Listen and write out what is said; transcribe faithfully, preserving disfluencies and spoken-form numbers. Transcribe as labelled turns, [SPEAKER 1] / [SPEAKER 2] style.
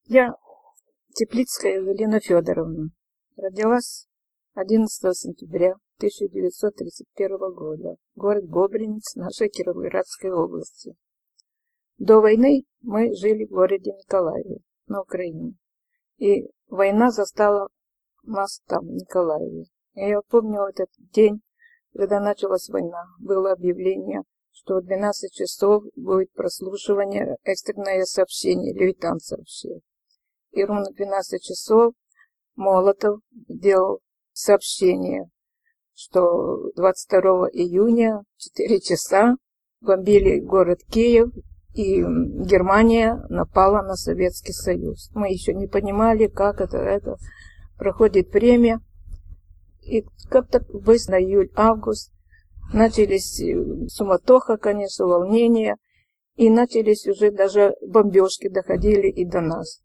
[SPEAKER 1] Я Теплицкая Евелина Федоровна. Родилась одиннадцатого сентября тысяча девятьсот тридцать первого года. Город Бобринец нашей Кировоградской области. До войны мы жили в городе Николаеве на Украине. И война застала нас там, в Николаеве. И я помню этот день, когда началась война. Было объявление, что в двенадцать часов будет прослушивание, экстренное сообщение, Левитан сообщил. И ровно в двенадцать часов Молотов сделал сообщение, что двадцать второго июня в четыре часа бомбили город Киев, и Германия напала на Советский Союз. Мы еще не понимали, как это, это проходит время. И как-то быстро, июль-август, начались суматоха, конечно, волнения, и начались уже даже бомбежки, доходили и до нас.